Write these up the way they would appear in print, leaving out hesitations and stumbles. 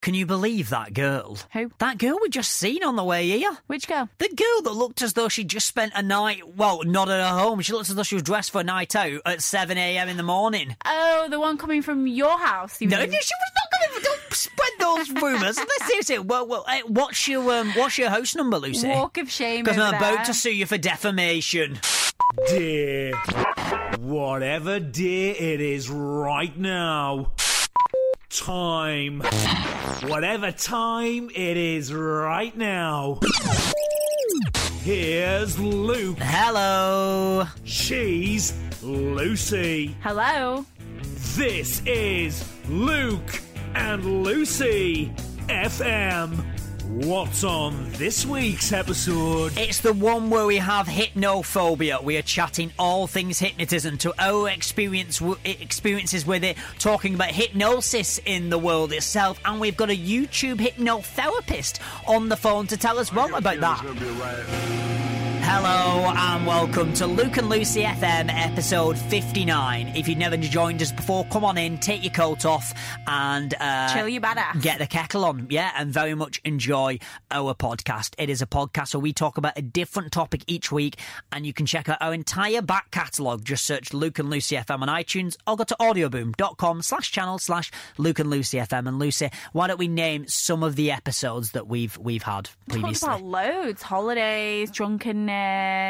Can you believe that girl? Who? That girl we just seen on the way here. Which girl? The girl that looked as though she'd just spent a night, well, not at her home. She looked as though she was dressed for a night out at 7 a.m. in the morning. Oh, the one coming from your house. You No, mean? she was not going to... Don't spread those rumours. Seriously, what's your house number, Lucy? Walk of shame. Because I'm over about there. to sue you for defamation. Dear, whatever day it is right now. Time. Whatever time it is right now. Here's Luke. Hello. She's Lucy. Hello. This is Luke and Lucy FM. What's on this week's episode? It's the one where we have hypnophobia. We are chatting all things hypnotism, to our experiences with it, talking about hypnosis in the world itself, and we've got a YouTube hypnotherapist on the phone to tell us more about that. Hello and welcome to Luke and Lucy FM episode 59. If you've never joined us before, come on in, take your coat off and Chill your badass. get the kettle on, and very much enjoy our podcast. It is a podcast where we talk about a different topic each week, and you can check out our entire back catalogue. Just search Luke and Lucy FM on iTunes or go to audioboom.com/channel/Luke and Lucy FM. And Lucy, why don't we name some of the episodes that we've had previously? Talked about loads. Holidays, drunkenness,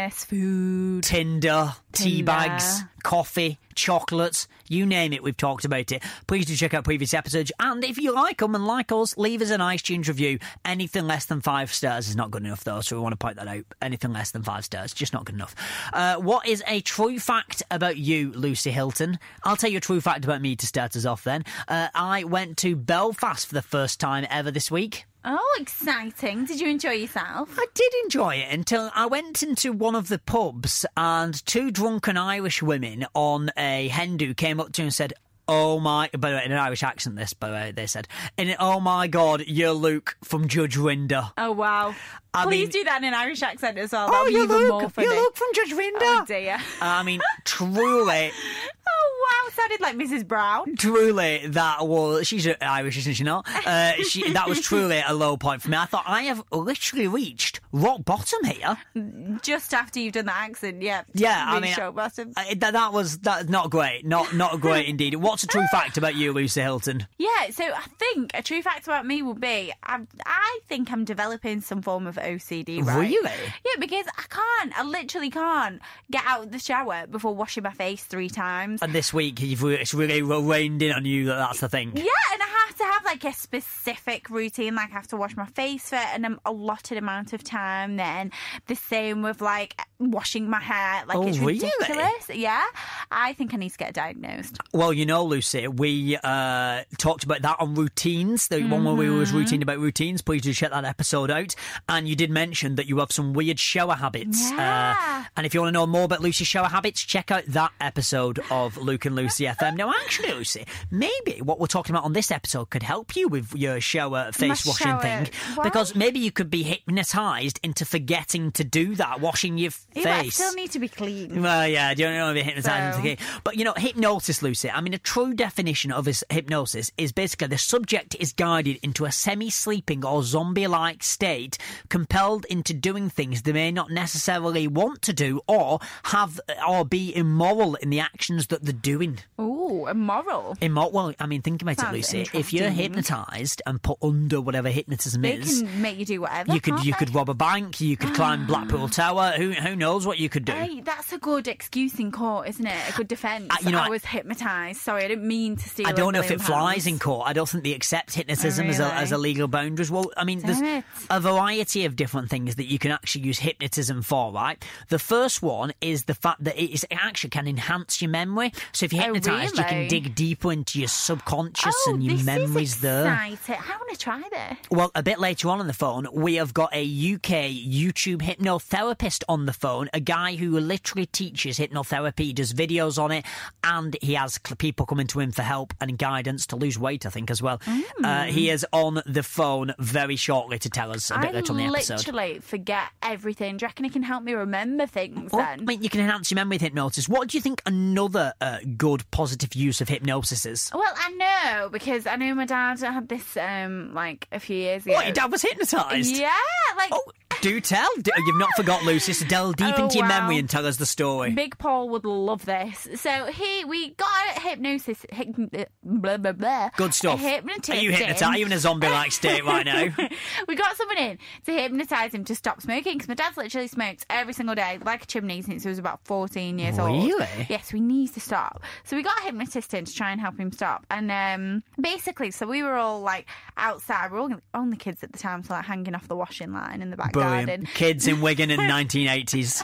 food. Tinder, tea bags, coffee, chocolates, you name it, we've talked about it. Please do check out previous episodes, and if you like them and like us, leave us an iTunes review. Anything less than 5 stars is not good enough, though, so we want to point that out. Anything less than 5 stars, just not good enough. What is a true fact about you, Lucy Hilton? I'll tell you a true fact about me to start us off then. I went to Belfast for the first time ever this week. Oh, exciting. Did you enjoy yourself? I did enjoy it until I went into one of the pubs and 2 drunken Irish women on a hen do came up to me and said, "Oh my," by the way, in an Irish accent this, by the way, they said, "Oh my God, you're Luke from Judge Rinder." Oh, wow. Please do that in an Irish accent as well. Oh, That'll be you're even more Luke, funny. you're Luke from Judge Rinder. Oh, dear. I mean, truly... Oh, wow. Sounded like Mrs. Brown. Truly, that was... She's Irish, isn't she not? That was truly a low point for me. I thought, I have literally reached rock bottom here. Just after you've done the accent, yeah. Yeah, I Really mean... show bottom. That's not great. Not great indeed. What's a true fact about you, Lucy Hilton? Yeah, so I think a true fact about me would be I think I'm developing some form of OCD, right? Really? Yeah, because I literally can't get out of the shower before washing my face 3 times. And this week, it's really rained in on you that's the thing. Yeah, and I have to have like a specific routine, like I have to wash my face for an allotted amount of time, then the same with like washing my hair, like it's ridiculous. Really? Yeah, I think I need to get diagnosed. Well, you know, Lucy, we talked about that on routines, the one where we was routine about routines. Please do check that episode out. And you did mention that you have some weird shower habits. Yeah. And if you want to know more about Lucy's shower habits, check out that episode of Luke and Lucy FM. Now, actually, Lucy, maybe what we're talking about on this episode could help you with your shower face washing thing. Why? Because maybe you could be hypnotised into forgetting to do that, washing your face. I still need to be clean. Well, yeah, I don't know if you're hypnotised into thinking. But, you know, hypnosis, Lucy, I mean, a true definition of hypnosis is basically the subject is guided into a semi-sleeping or zombie-like state, compelled into doing things they may not necessarily want to do or be immoral in the actions that they're doing. Ooh, immoral. Well, I mean, think about Sounds it, Lucy. If you're interesting. hypnotised and put under whatever hypnotism They is... can make you do whatever. You can't could they? rob a bank, you could climb Blackpool Tower, who knows what you could do. Hey, that's a good excuse in court, isn't it? A good defence. I was hypnotised. Sorry, I didn't mean to steal I don't know if £1 it million. flies in court. I don't think they accept hypnotism Oh, as a really? legal boundaries. Well, I mean, Damn there's it. a variety of different things that you can actually use hypnotism for, right? The first one is the fact that it actually can enhance your memory. So if you're hypnotised, you can really? dig deeper into your subconscious and your this memories is there. exciting. I want to try this. Well, a bit later on the phone, we have got a UK UK YouTube hypnotherapist on the phone, a guy who literally teaches hypnotherapy. He does videos on it, and he has people coming to him for help and guidance to lose weight, I think, as well. He is on the phone very shortly to tell us a bit later on the episode. I literally forget everything. Do you reckon he can help me remember things Well, then? I mean, you can enhance your memory with hypnosis. What do you think another good, positive use of hypnosis is? Well, I know, because I know my dad had this like a few years ago. What, your dad was hypnotised? Yeah, like... Oh, do tell. You've not forgot, Lucy, so delve deep into your memory and tell us the story. Big Paul would love this. So we got a hypnosis... blah, blah, blah. Good stuff. A hypnotist. Are you hypnotised? Are you in a zombie-like state right now? We got someone in to hypnotise him to stop smoking, because my dad's literally smoked every single day, like a chimney, since he was about 14 years old. Really? Yes, we need to stop. So we got a hypnotist in to try and help him stop. And basically, so we were all like outside. We were all only kids at the time, so like hanging off the washing line in the back garden. Kids in Wigan in 1980s.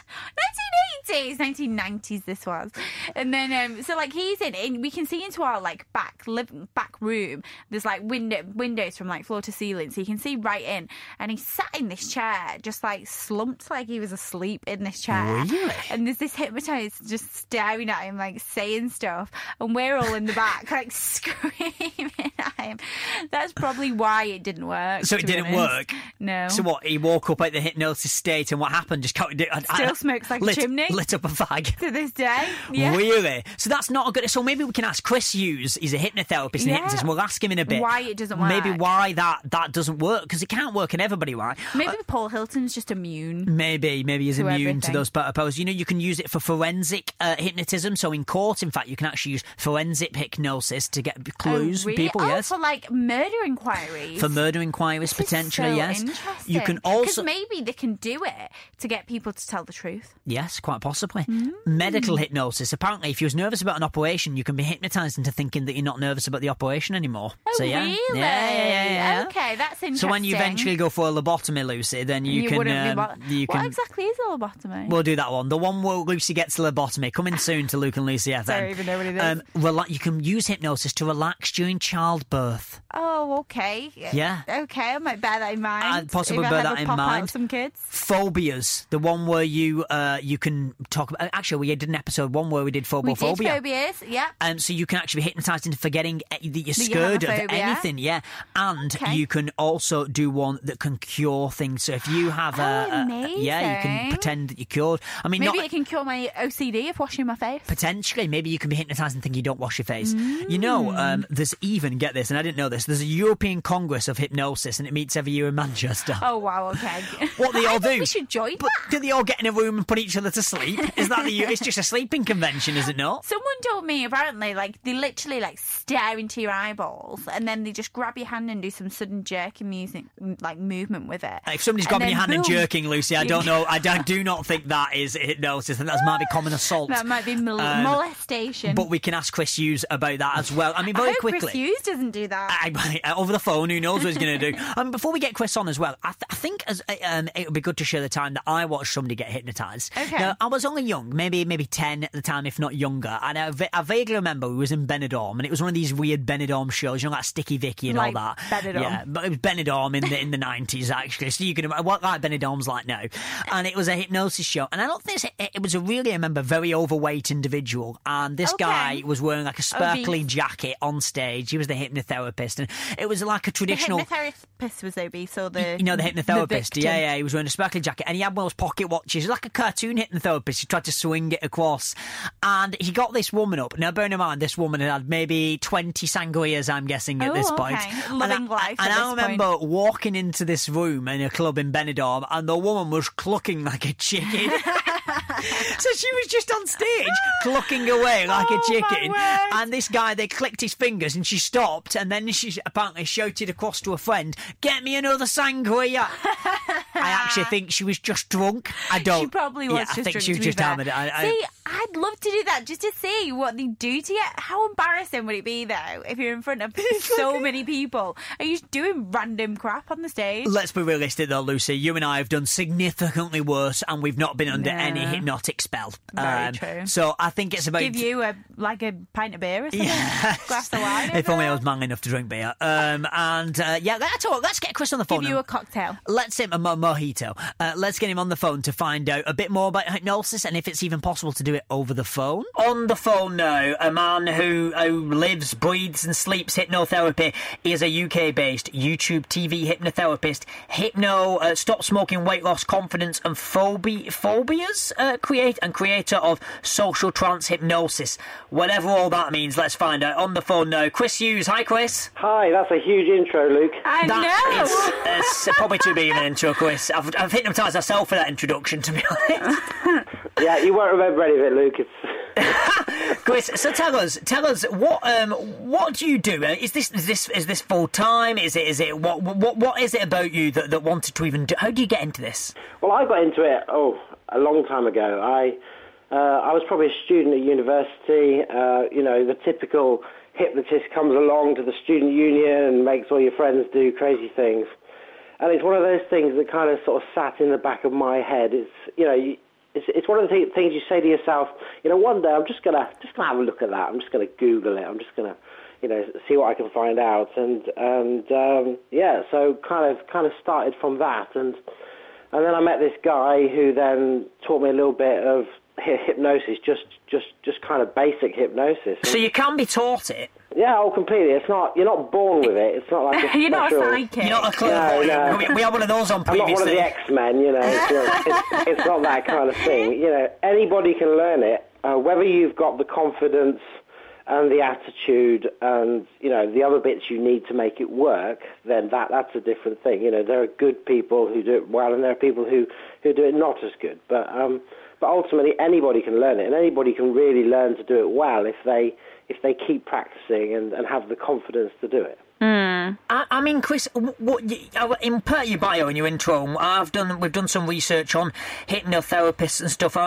1990s this was. And then so like he's in, we can see into our like back room. There's like windows from like floor to ceiling, so you can see right in, and he sat in this chair just like slumped, like he was asleep in this chair. Really? And there's this hypnotist just staring at him, like saying stuff, and we're all in the back like screaming at him. That's probably why it didn't work. So it didn't work? No. So what, he woke up at the hypnosis state, and what happened? Just still smokes like a chimney. Lit up a fag. To this day. Yeah. Really? So that's not a good... So maybe we can ask Chris Hughes, he's a hypnotherapist and hypnotist, and we'll ask him in a bit why it doesn't work. Maybe why that doesn't work, because it can't work in everybody, right? Maybe Paul Hilton's just immune. Maybe he's immune everything. to those pose. You know, you can use it for forensic hypnotism. So in court, in fact, you can actually use forensic hypnosis to get clues from people. Yes, for like murder inquiries. For murder inquiries, This potentially. is so Yes, interesting. you can also because maybe they can do it to get people to tell the truth. Yes, quite possibly. Medical hypnosis. Apparently, if you was nervous about an operation, you can be hypnotised into thinking that you're not nervous about the operation anymore. Oh, so, yeah. really? Yeah. Okay, that's interesting. So when you eventually go for a lobotomy, Lucy, then you can... What exactly is a lobotomy? We'll do that one. The one where Lucy gets a lobotomy. Coming soon to Luke and Lucy FM. I don't even know what it is. You can use hypnosis to relax during childbirth. Oh, okay. Yeah. Okay, I might bear that in mind. Possibly if bear I that ever in pop mind. Out some kids. Phobias. The one where you can talk about... Actually, we did an episode one where we did phobophobia. We did phobias, yeah. So you can actually be hypnotised into forgetting that you're scared of anything, yeah. And you can also do one that can cure things. So if you have amazing. you can pretend that you're cured. I mean, maybe it can cure my OCD of washing my face. Potentially, maybe you can be hypnotised and think you don't wash your face. You know, there's even, get this, and I didn't know this, there's a European Congress of Hypnosis, and it meets every year in Manchester. Oh, wow, okay. What they all do? We should join But that. do they all get in a room and put each other to sleep? Is that it's just a sleeping convention, is it not? Someone told me apparently, like, they literally like stare into your eyeballs, and then they just grab your hand and do some sudden jerking music, like movement with it. If somebody's grabbing your hand and jerking, Lucy, I don't know. I do not think that is hypnosis. I think that might be common assault. That might be molestation. But we can ask Chris Hughes about that as well. I mean, very I hope quickly. Chris Hughes doesn't do that. Over the phone, who knows what he's going to do? Before we get Chris on as well, I think it would be good to share the time that I watched somebody get hypnotised. Okay. Now, I was only young, maybe 10 at the time, if not younger, and I vaguely remember we was in Benidorm, and it was one of these weird Benidorm shows, you know, like Sticky Vicky and like all that. Benidorm. Yeah, but it was Benidorm in the 90s, actually. So you can what like Benidorm's like now. And it was a hypnosis show, and I don't think it was a really, I remember, very overweight individual, and this guy was wearing like a sparkly jacket on stage. He was the hypnotherapist, and it was like a traditional... The hypnotherapist was obese, or the... You know, the hypnotherapist. The yeah, he was wearing a sparkly jacket, and he had one of those pocket watches, like a cartoon hypnotherapist. He tried to swing it across, and he got this woman up. Now, bearing in mind, this woman had maybe 20 sangrias, I'm guessing, at this point. Loving life and at I remember walking into this room in a club in Benidorm, and the woman was clucking like a chicken. So she was just on stage clucking away like a chicken, and this guy, they clicked his fingers and she stopped, and then she apparently shouted across to a friend, "Get me another sangria." I actually think she was just drunk. I don't. She probably was I just think drunk, she was just hammered. See, I'd love to do that just to see what they do to you. How embarrassing would it be, though, if you're in front of so many people and you're just doing random crap on the stage? Let's be realistic, though, Lucy. You and I have done significantly worse, and we've not been under any hypnotic spell. Very true. So I think it's about... Give you a pint of beer or something? Glass of wine? If only I was manly enough to drink beer. Let's get Chris on the phone. Give you a cocktail. Let's him a mojito. Let's get him on the phone to find out a bit more about hypnosis and if it's even possible to do it over the phone. On the phone now, a man who lives, breathes and sleeps hypnotherapy. He is a UK-based YouTube TV hypnotherapist, stop smoking, weight loss, confidence and phobias creator of social trance hypnosis. Whatever all that means, let's find out. On the phone now, Chris Hughes. Hi, Chris. Hi, that's a huge intro, Luke. I know. It's probably too big of an intro, Chris. I've hypnotised myself for that introduction, to be honest. Yeah, you won't remember any of it, Luke. It's... Chris, so tell us what do you do? Is this full time? Is it what is it about you that wanted to even do? How do you get into this? Well, I got into it a long time ago. I was probably a student at university. The typical hypnotist comes along to the student union and makes all your friends do crazy things. And it's one of those things that kind of sort of sat in the back of my head. It's one of the things you say to yourself, one day I'm just gonna have a look at that. I'm just gonna Google it. I'm just gonna, see what I can find out. So kind of started from that. And then I met this guy who then taught me a little bit of hypnosis, just kind of basic hypnosis. So you can be taught it? Yeah, completely. You're not born with it. It's not like a You're not special... a psychic. You're not a clairvoyant. No. We had one of those on I'm previously. not one of the X-Men, It's not that kind of thing. Anybody can learn it, whether you've got the confidence and the attitude and, the other bits you need to make it work, then that's a different thing. There are good people who do it well and there are people who do it not as good. But ultimately anybody can learn it, and anybody can really learn to do it well if they keep practicing and have the confidence to do it. I mean, Chris, in per your bio in your intro, we've done some research on hypnotherapists and stuff.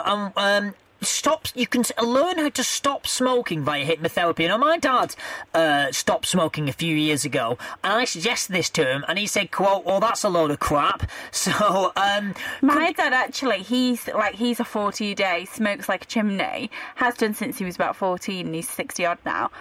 You can learn how to stop smoking via hypnotherapy. My dad stopped smoking a few years ago, and I suggested this to him, and he said, quote, "Well, that's a load of crap." So, my dad actually, he's a 40-a-day, smokes like a chimney, has done since he was about 14, and he's 60 odd now.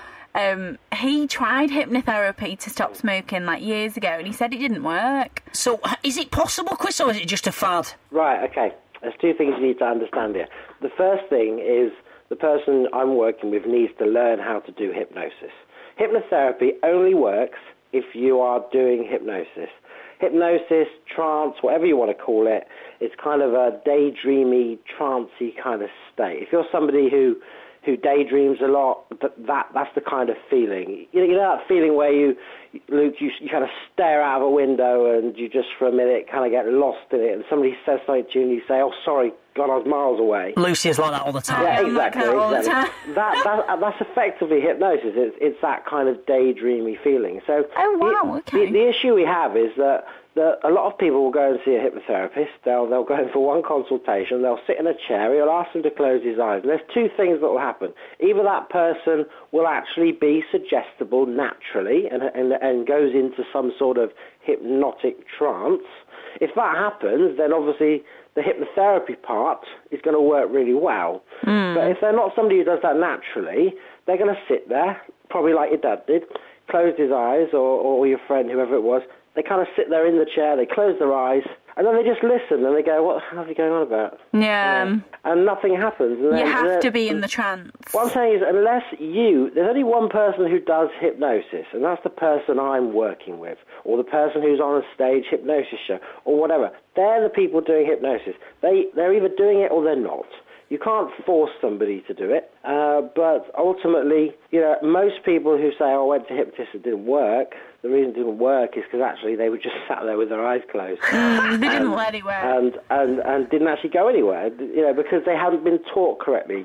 He tried hypnotherapy to stop smoking years ago, and he said it didn't work. So, is it possible, Chris, or is it just a fad? Right, okay. There's two things you need to understand here. The first thing is the person I'm working with needs to learn how to do hypnosis. Hypnotherapy only works if you are doing hypnosis. Hypnosis, trance, whatever you want to call it, it's kind of a daydreamy, trancey kind of state. If you're somebody who daydreams a lot, that's the kind of feeling. You know that feeling where you kind of stare out of a window and you just for a minute kind of get lost in it, and somebody says something to you and you say, "Oh, sorry, God, I was miles away." Lucy is like that all the time. Yeah, exactly. All the time. That's effectively hypnosis. It's that kind of daydreamy feeling. So, oh wow, okay. The issue we have is that a lot of people will go and see a hypnotherapist. They'll go in for one consultation. They'll sit in a chair. He'll ask them to close his eyes. And there's two things that will happen. Either that person will actually be suggestible naturally and goes into some sort of hypnotic trance. If that happens, then obviously the hypnotherapy part is going to work really well. But if they're not somebody who does that naturally, they're going to sit there, probably like your dad did, close his eyes, or your friend, whoever it was. They kind of sit there in the chair, they close their eyes, and then they just listen, and they go, "What the hell are you going on about?" Yeah. And nothing happens. And you have to be in the trance. What I'm saying is, there's only one person who does hypnosis, and that's the person I'm working with, or the person who's on a stage hypnosis show, or whatever. They're the people doing hypnosis. They're either doing it or they're not. You can't force somebody to do it, but ultimately, most people who say, "Oh, I went to hypnotist, it didn't work," the reason it didn't work is because actually they were just sat there with their eyes closed. They didn't let it work. And didn't actually go anywhere, because they hadn't been taught correctly.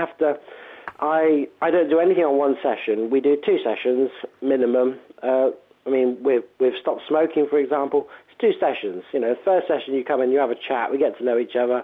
I don't do anything on one session. We do 2 sessions minimum. With Stop Smoking, for example, it's 2 sessions. The first session you come in, you have a chat, we get to know each other.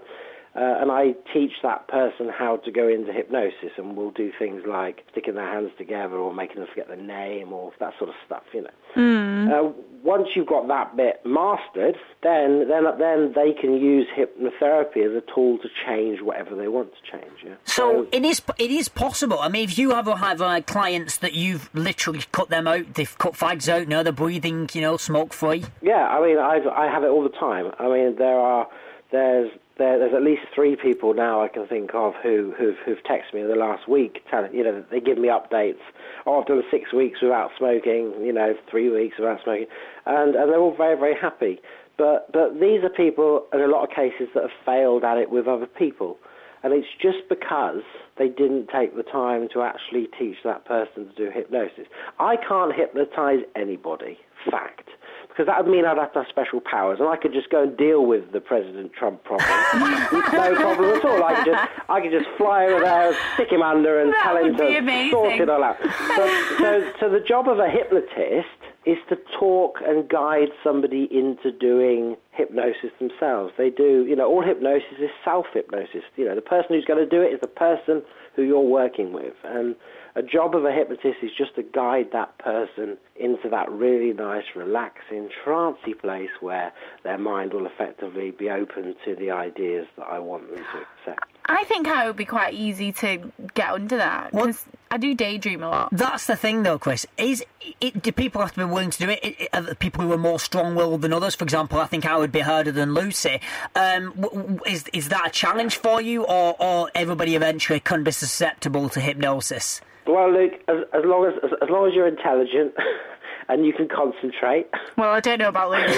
and I teach that person how to go into hypnosis, and we'll do things like sticking their hands together or making them forget their name or that sort of stuff, Once you've got that bit mastered, then they can use hypnotherapy as a tool to change whatever they want to change. Yeah? So it is possible. I mean, if you have clients that you've literally cut them out, they've cut fags out, they're breathing, smoke free. Yeah, I mean, I have it all the time. I mean, there's at least 3 people now I can think of who've texted me in the last week, telling they give me updates. Oh, I've done 6 weeks without smoking, 3 weeks without smoking, and they're all very, very happy. But these are people in a lot of cases that have failed at it with other people, and it's just because they didn't take the time to actually teach that person to do hypnosis. I can't hypnotize anybody, fact. Because that would mean I'd have to have special powers, and I could just go and deal with the President Trump problem. No problem at all. I could just fly over there, stick him under, and tell him to sort it all out. So the job of a hypnotist is to talk and guide somebody into doing hypnosis themselves. They do, all hypnosis is self-hypnosis. The person who's going to do it is the person who you're working with, and a job of a hypnotist is just to guide that person into that really nice, relaxing, trancey place where their mind will effectively be open to the ideas that I want them to accept. I think I would be quite easy to get under that, because I do daydream a lot. That's the thing, though, Chris. Do people have to be willing to do it? Are there people who are more strong-willed than others? For example, I think I would be harder than Lucy. Is that a challenge for you, or everybody eventually can be susceptible to hypnosis? Well, Luke, as long as you're intelligent and you can concentrate. Well, I don't know about Luke.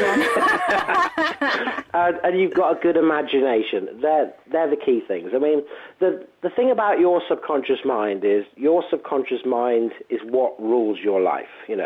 and you've got a good imagination. They're the key things. I mean, the thing about your subconscious mind is what rules your life.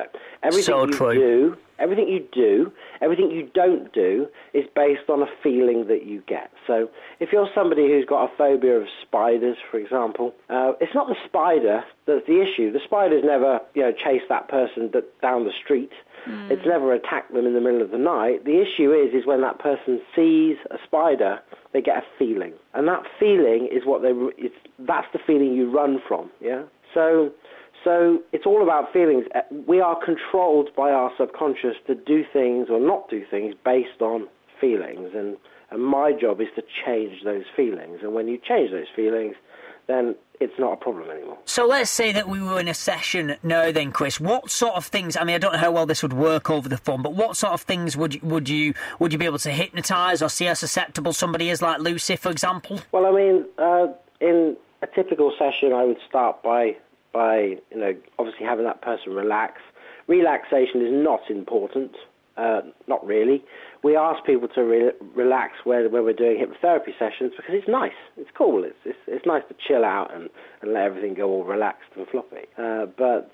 Everything you do, everything you don't do is based on a feeling that you get. So if you're somebody who's got a phobia of spiders, for example, it's not the spider that's the issue. The spider's never, chased that person down the street. It's never attacked them in the middle of the night. The issue is when that person sees a spider, they get a feeling. And that feeling is that's the feeling you run from, yeah? So it's all about feelings. We are controlled by our subconscious to do things or not do things based on feelings. And my job is to change those feelings. And when you change those feelings, then it's not a problem anymore. So let's say that we were in a session now then, Chris. What sort of things, I mean, I don't know how well this would work over the phone, but what sort of things would you be able to hypnotise or see how susceptible somebody is, like Lucy, for example? Well, I mean, in a typical session, I would start by obviously having that person relax. Relaxation is not important, not really. We ask people to relax when we're doing hypnotherapy sessions because it's nice, it's cool, it's nice to chill out and let everything go all relaxed and floppy. But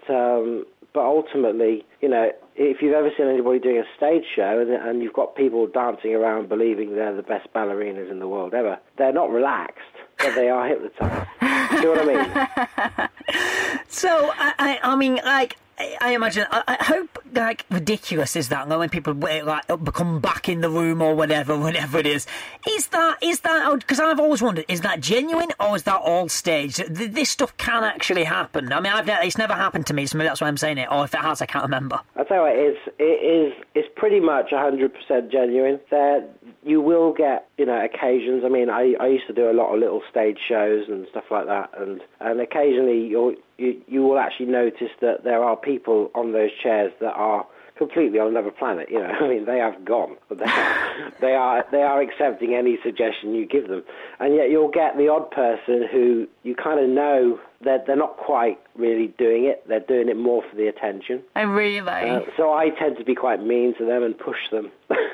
ultimately, if you've ever seen anybody doing a stage show and you've got people dancing around believing they're the best ballerinas in the world ever, they're not relaxed, but they are hypnotized. Do you know what I mean? So, I mean, I imagine, how ridiculous is that when people become back in the room or whatever it is? Is that, because I've always wondered, is that genuine or is that all staged? This stuff can actually happen. I mean, it's never happened to me, so maybe that's why I'm saying it, or if it has, I can't remember. I'll tell you what, it's pretty much 100% genuine. You will get, occasions. I mean, I used to do a lot of little stage shows and stuff like that, and occasionally you will actually notice that there are people on those chairs that are completely on another planet. I mean, they have gone. They are accepting any suggestion you give them, and yet you'll get the odd person who you kind of know that they're not quite really doing it. They're doing it more for the attention. I really. So I tend to be quite mean to them and push them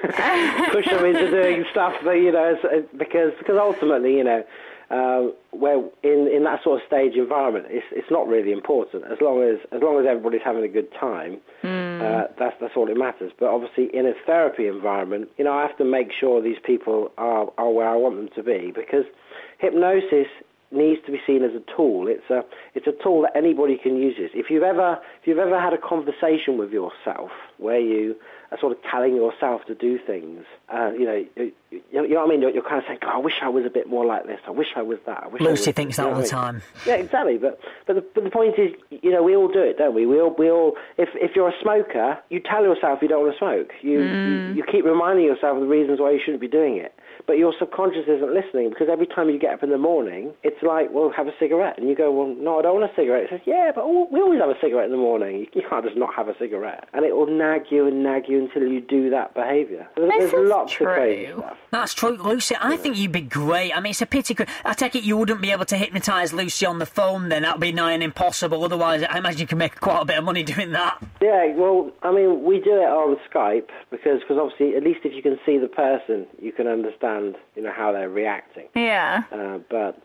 into doing stuff that because ultimately where in that sort of stage environment, it's not really important as long as everybody's having a good time. That's all that matters. But obviously, in a therapy environment, I have to make sure these people are where I want them to be, because hypnosis needs to be seen as a tool. It's a tool that anybody can use. If you've ever had a conversation with yourself where you are sort of telling yourself to do things, you know what I mean? You're kind of saying, "Oh, I wish I was a bit more like this. I wish I was that." Lucy thinks that all the time. Yeah, exactly. But the point is, you know, we all do it, don't we? We all. If you're a smoker, you tell yourself you don't want to smoke. You keep reminding yourself of the reasons why you shouldn't be doing it. But your subconscious isn't listening, because every time you get up in the morning, it's like, well, have a cigarette. And you go, well, no, I don't want a cigarette. It says, yeah, but we always have a cigarette in the morning. You can't just not have a cigarette. And it will nag you until you do that behaviour. There's lots of crazy stuff. That's true, Lucy. I think you'd be great. I mean, it's a pity. I take it you wouldn't be able to hypnotise Lucy on the phone then. That would be nigh and impossible. Otherwise, I imagine you can make quite a bit of money doing that. Yeah, well, I mean, we do it on Skype because obviously, at least if you can see the person, you can understand, you know, how they're reacting. Yeah. But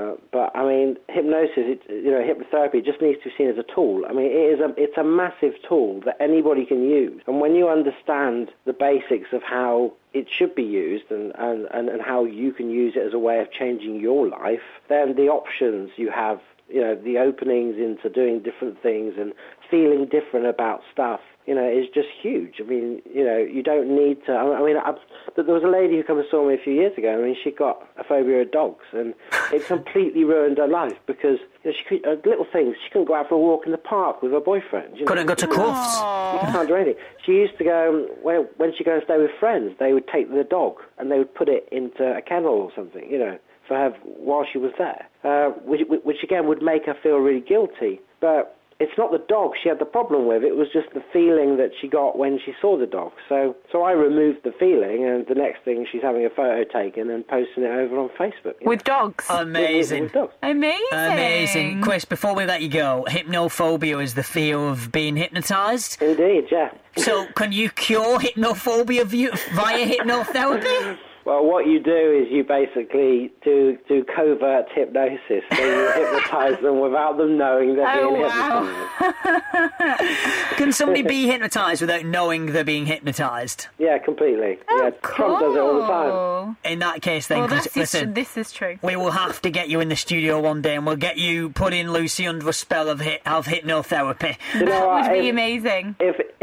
I mean, hypnosis, hypnotherapy just needs to be seen as a tool. I mean, it's a massive tool that anybody can use. And when you understand the basics of how it should be used and how you can use it as a way of changing your life, then the options you have, you know, the openings into doing different things and feeling different about stuff, you know, is just huge. I mean, you know, you don't need to. I mean, there was a lady who came and saw me a few years ago. I mean, she got a phobia of dogs, and it completely ruined her life because, you know, she could, little things. She couldn't go out for a walk in the park with her boyfriend. You know? Couldn't go to Crufts. You can't do anything. She used to go when she go and stay with friends. They would take the dog and they would put it into a kennel or something, you know, for her while she was there, which again would make her feel really guilty, but. It's not the dog she had the problem with. It was just the feeling that she got when she saw the dog. So I removed the feeling, and the next thing she's having a photo taken and posting it over on Facebook. With dogs? Amazing. With dogs. Amazing. Chris, before we let you go, hypnophobia is the fear of being hypnotised. Indeed, yeah. So can you cure hypnophobia via hypnotherapy? Well, what you do is you basically do covert hypnosis. So you hypnotise them without them knowing they're being hypnotised. Can somebody be hypnotised without knowing they're being hypnotised? Yeah, completely. Oh, Trump does it all the time. In that case, then, listen, this is true. We will have to get you in the studio one day, and we'll get you putting Lucy under a spell of hypnotherapy. You know that would be amazing.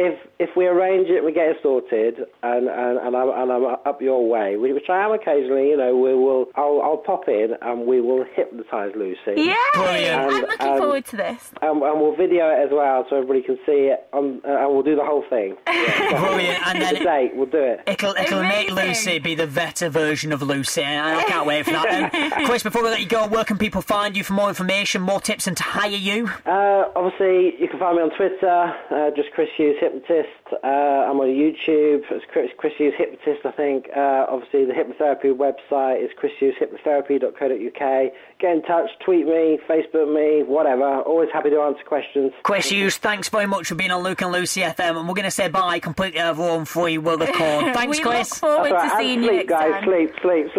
If we arrange it, we get it sorted, and I'm up your way, which I am occasionally, you know, I'll pop in and we will hypnotise Lucy. Yeah, brilliant. I'm looking forward to this. And we'll video it as well so everybody can see it, and we'll do the whole thing. Yeah, brilliant. And then date, we'll do it. It'll make Lucy be the better version of Lucy, and I can't wait for that. Chris, before we let you go, where can people find you for more information, more tips, and to hire you? Obviously, you can find me on Twitter, just Chris Hughes Hypnotist. I'm on YouTube, it's Chris Hughes Hypnotist, I think. Obviously, the hypnotherapy website is chrishugheshypnotherapy.co.uk. Get in touch, tweet me, Facebook me, whatever. Always happy to answer questions. Chris Hughes, thanks very much for being on Luke and Lucy FM, and we're going to say bye completely over on free will record. Thanks, Chris. We look forward to seeing you next time. Sleep.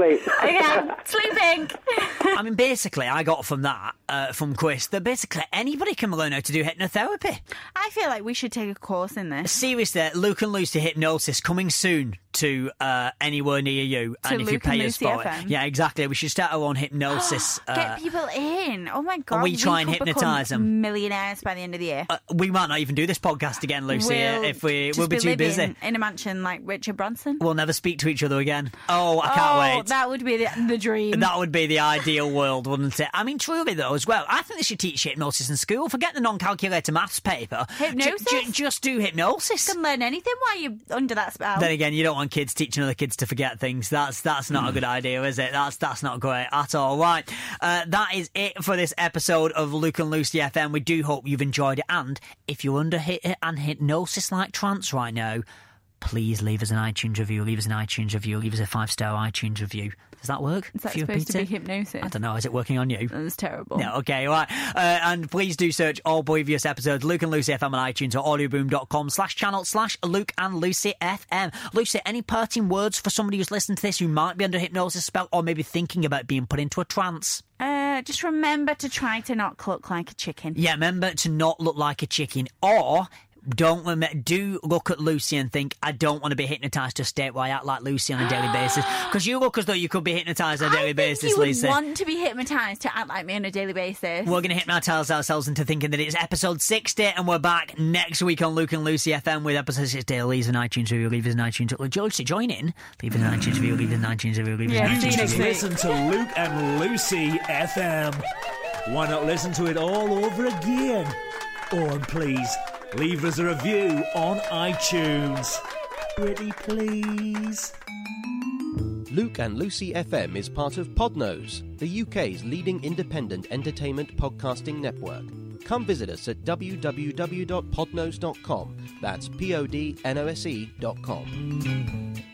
Okay, sleeping. I mean, basically, I got from that, from Chris, that basically anybody can learn how to do hypnotherapy. I feel like we should take a course in this. Seriously, Luke and Lucy Hypnosis coming soon to anywhere near you, to and if Luke you pay and us Lucy for FM. it. Yeah, exactly. We should start our own hypnosis. Get people in. Oh my God. And we try and could hypnotise become them. millionaires by the end of the year. We might not even do this podcast again, Lucy, if we'll be too busy. In a mansion like Richard Branson. We'll never speak to each other again. Oh, I can't wait. That would be the dream. That would be the ideal world, wouldn't it? I mean, truly, though, as well, I think they should teach hypnosis in school. Forget the non-calculator maths paper. Hypnosis? Just do hypnosis. You can learn anything while you're under that spell. Then again, you don't want kids teaching other kids to forget things. That's not a good idea, is it? That's not great at all. Right. That is it for this episode of Luke and Lucy FM. We do hope you've enjoyed it. And if you're under hypnosis like trance right now, please leave us an iTunes review. Leave us a 5-star iTunes review. Does that work? Is that supposed to be hypnosis? I don't know. Is it working on you? That was terrible. No, okay, right. And please do search all previous episodes, Luke and Lucy FM on iTunes or audioboom.com/channel/Luke and Lucy FM. Lucy, any parting words for somebody who's listening to this who might be under hypnosis spell or maybe thinking about being put into a trance? Just remember to try to not look like a chicken. Yeah, remember to not look like a chicken, or do look at Lucy and think, I don't want to be hypnotised to state why I act like Lucy on a daily basis. Because you look as though you could be hypnotised on a daily basis, Lisa. I want to be hypnotised to act like me on a daily basis. We're going to hypnotise ourselves into thinking that it's episode 60, and we're back next week on Luke and Lucy FM with episode 60. Leave us an iTunes review, leave us an iTunes review. Lucy, join in. Leave us an iTunes review, leave us an iTunes review, leave us an iTunes review. Listen to Luke and Lucy FM. Why not listen to it all over again? Oh, and please, leave us a review on iTunes. Pretty please. Luke and Lucy FM is part of Podnose, the UK's leading independent entertainment podcasting network. Come visit us at www.podnose.com. That's podnose.com.